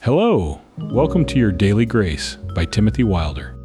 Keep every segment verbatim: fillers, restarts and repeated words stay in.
Hello, welcome to your Daily Grace by Timothy Wilder.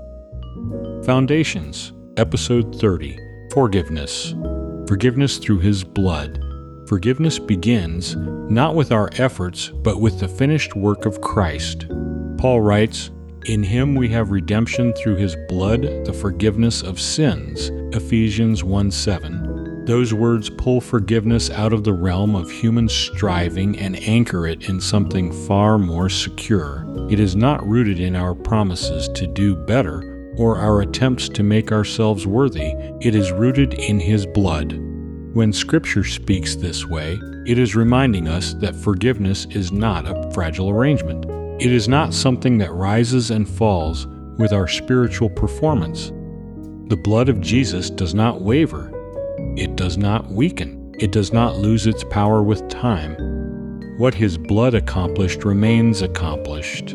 Foundations, Episode thirty, Forgiveness. Forgiveness through His blood. Forgiveness begins not with our efforts, but with the finished work of Christ. Paul writes, "In Him we have redemption through His blood, the forgiveness of sins." Ephesians one seven. Those words pull forgiveness out of the realm of human striving and anchor it in something far more secure. It is not rooted in our promises to do better or our attempts to make ourselves worthy. It is rooted in His blood. When Scripture speaks this way, it is reminding us that forgiveness is not a fragile arrangement. It is not something that rises and falls with our spiritual performance. The blood of Jesus does not waver. It does not weaken. It does not lose its power with time. What His blood accomplished remains accomplished.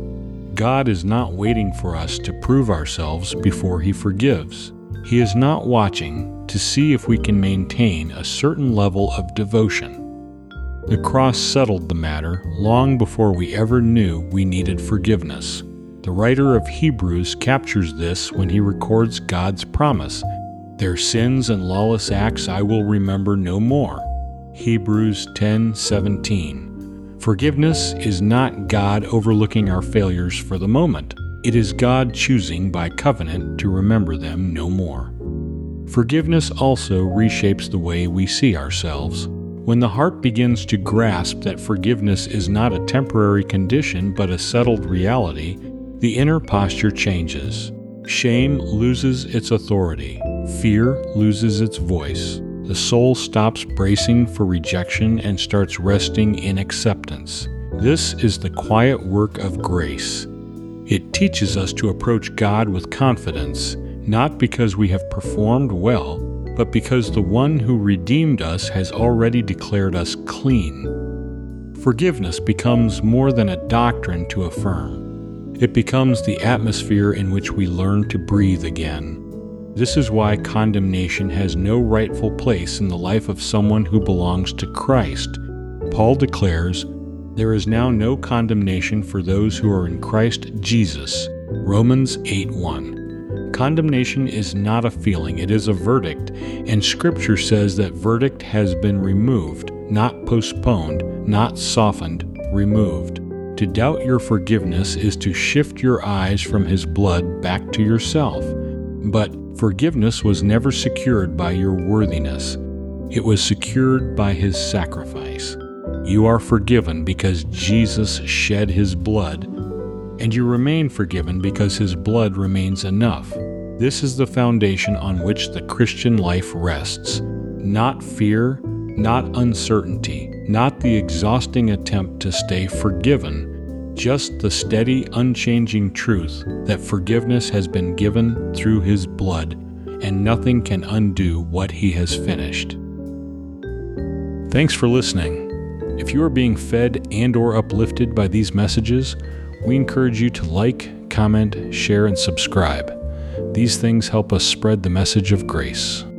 God is not waiting for us to prove ourselves before He forgives. He is not watching to see if we can maintain a certain level of devotion. The cross settled the matter long before we ever knew we needed forgiveness. The writer of Hebrews captures this when he records God's promise, "Their sins and lawless acts I will remember no more." Hebrews ten seventeen. Forgiveness is not God overlooking our failures for the moment. It is God choosing by covenant to remember them no more. Forgiveness also reshapes the way we see ourselves. When the heart begins to grasp that forgiveness is not a temporary condition but a settled reality, the inner posture changes. Shame loses its authority. Fear loses its voice. The soul stops bracing for rejection and starts resting in acceptance. This is the quiet work of grace. It teaches us to approach God with confidence, not because we have performed well, but because the one who redeemed us has already declared us clean. Forgiveness becomes more than a doctrine to affirm. It becomes the atmosphere in which we learn to breathe again. This is why condemnation has no rightful place in the life of someone who belongs to Christ. Paul declares, "There is now no condemnation for those who are in Christ Jesus." Romans eight one. Condemnation is not a feeling, it is a verdict, and Scripture says that verdict has been removed, not postponed, not softened, removed. To doubt your forgiveness is to shift your eyes from His blood back to yourself. But forgiveness was never secured by your worthiness. It was secured by His sacrifice. You are forgiven because Jesus shed His blood, and you remain forgiven because His blood remains enough. This is the foundation on which the Christian life rests. Not fear, not uncertainty, not the exhausting attempt to stay forgiven, just the steady, unchanging truth that forgiveness has been given through His blood, and nothing can undo what He has finished. Thanks for listening. If you are being fed and or uplifted by these messages, we encourage you to like, comment, share, and subscribe. These things help us spread the message of grace.